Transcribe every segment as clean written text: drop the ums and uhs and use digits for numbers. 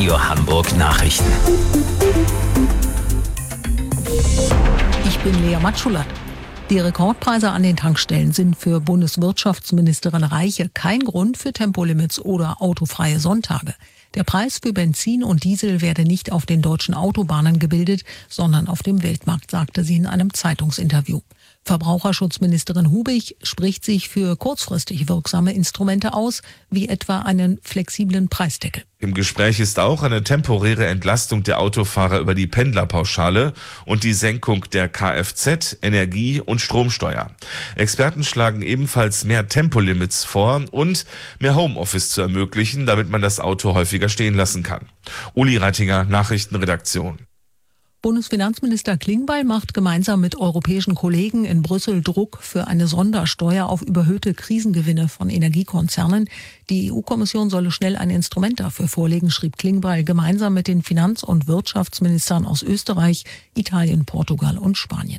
Radio Hamburg Nachrichten. Ich bin Lea Matschulat. Die Rekordpreise an den Tankstellen sind für Bundeswirtschaftsministerin Reiche kein Grund für Tempolimits oder autofreie Sonntage. Der Preis für Benzin und Diesel werde nicht auf den deutschen Autobahnen gebildet, sondern auf dem Weltmarkt, sagte sie in einem Zeitungsinterview. Verbraucherschutzministerin Hubig spricht sich für kurzfristig wirksame Instrumente aus, wie etwa einen flexiblen Preisdeckel. Im Gespräch ist auch eine temporäre Entlastung der Autofahrer über die Pendlerpauschale und die Senkung der Kfz-, Energie- und Stromsteuer. Experten schlagen ebenfalls mehr Tempolimits vor und mehr Homeoffice zu ermöglichen, damit man das Auto häufiger stehen lassen kann. Uli Reitinger, Nachrichtenredaktion. Bundesfinanzminister Klingbeil macht gemeinsam mit europäischen Kollegen in Brüssel Druck für eine Sondersteuer auf überhöhte Krisengewinne von Energiekonzernen. Die EU-Kommission solle schnell ein Instrument dafür vorlegen, schrieb Klingbeil gemeinsam mit den Finanz- und Wirtschaftsministern aus Österreich, Italien, Portugal und Spanien.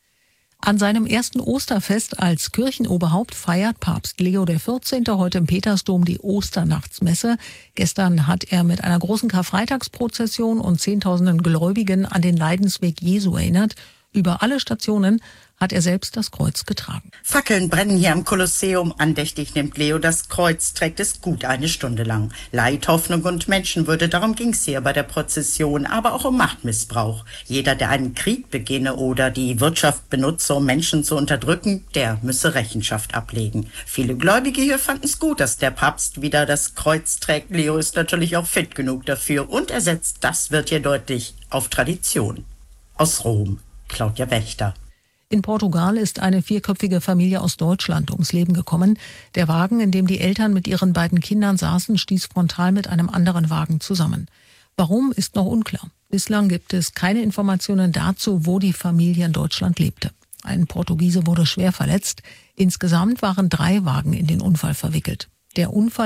An seinem ersten Osterfest als Kirchenoberhaupt feiert Papst Leo XIV. Heute im Petersdom die Osternachtsmesse. Gestern hat er mit einer großen Karfreitagsprozession und Zehntausenden Gläubigen an den Leidensweg Jesu erinnert. Über alle Stationen hat er selbst das Kreuz getragen. Fackeln brennen hier am Kolosseum. Andächtig nimmt Leo das Kreuz, trägt es gut eine Stunde lang. Leid, Hoffnung und Menschenwürde, darum ging es hier bei der Prozession, aber auch um Machtmissbrauch. Jeder, der einen Krieg beginne oder die Wirtschaft benutze, um Menschen zu unterdrücken, der müsse Rechenschaft ablegen. Viele Gläubige hier fanden es gut, dass der Papst wieder das Kreuz trägt. Leo ist natürlich auch fit genug dafür und er setzt, das wird hier deutlich, auf Tradition. Aus Rom, Claudia Wächter. In Portugal ist eine vierköpfige Familie aus Deutschland ums Leben gekommen. Der Wagen, in dem die Eltern mit ihren beiden Kindern saßen, stieß frontal mit einem anderen Wagen zusammen. Warum, ist noch unklar. Bislang gibt es keine Informationen dazu, wo die Familie in Deutschland lebte. Ein Portugiese wurde schwer verletzt. Insgesamt waren 3 Wagen in den Unfall verwickelt. Der Unfall